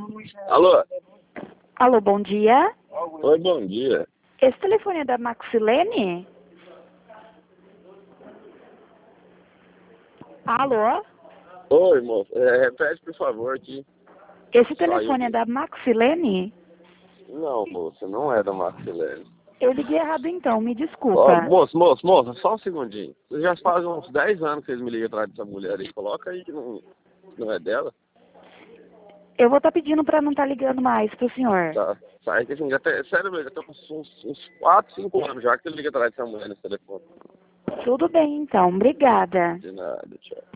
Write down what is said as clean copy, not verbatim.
Alô? Alô, bom dia. Oi, bom dia. Esse telefone é da Maxilene? Alô? Oi, moço. Repete, por favor, aqui. Esse Saiu telefone é aqui. da Maxilene? Não, moça, não é da Marcelene. Eu liguei errado então, me Ó, desculpa. moça, só um segundinho. Já faz uns 10 anos que eles me ligam atrás dessa mulher aí. Coloca aí que não é dela. Eu vou estar pedindo para não estar ligando mais pro senhor. Tá. Sai que assim, sério mesmo, já tem uns 4, 5 anos já que ele liga atrás dessa mulher nesse telefone. Tudo bem então, obrigada. De nada, tchau.